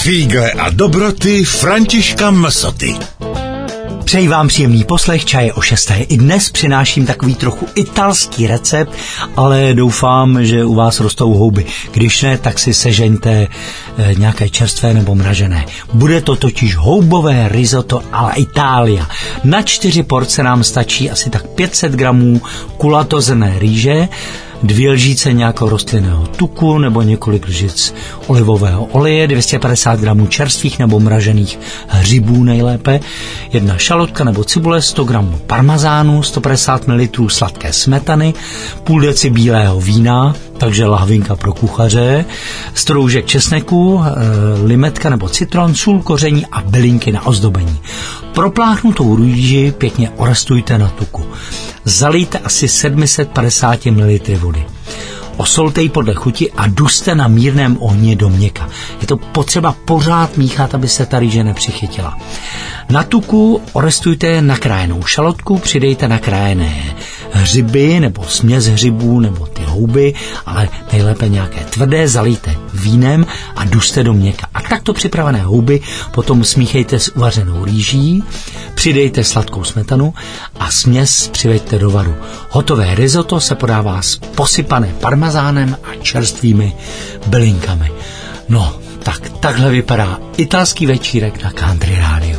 Fígle a dobroty Františka Msoty. Přeji vám příjemný poslech čaje o 6. I dnes přináším takový trochu italský recept, ale doufám, že u vás rostou houby. Když ne, tak si sežeňte nějaké čerstvé nebo mražené. Bude to totiž houbové risotto alla Italia. Na 4 porce nám stačí asi tak 500 gramů kulatozrnné rýže, 2 lžíce nějakého rostlinného tuku nebo několik lžic olivového oleje, 250 gramů čerstvých nebo mražených hřibů nejlépe, 1 šalotka nebo cibule, 100 gramů parmazánu, 150 ml sladké smetany, půl deci bílého vína, takže lahvinka pro kuchaře, stroužek česneku, limetka nebo citron, sůl, koření a bylinky na ozdobení. Propláchnutou rýži pěkně orestujte na tuku. Zalijte asi 750 ml vody. Osolte ji podle chuti a duste na mírném ohni do měka. Je to potřeba pořád míchat, aby se ta rýže nepřichytila. Na tuku orestujte nakrájenou šalotku, přidejte nakrájené hřiby nebo směs hřibů nebo ty houby, ale nejlépe nějaké tvrdé, zalijte vínem a duste do měka. A takto připravené houby potom smíchejte s uvařenou rýží, přidejte sladkou smetanu a směs přiveďte do varu. Hotové risotto se podává posypané parmazánem a čerstvými bylinkami. No, tak takhle vypadá italský večírek na Country Radio.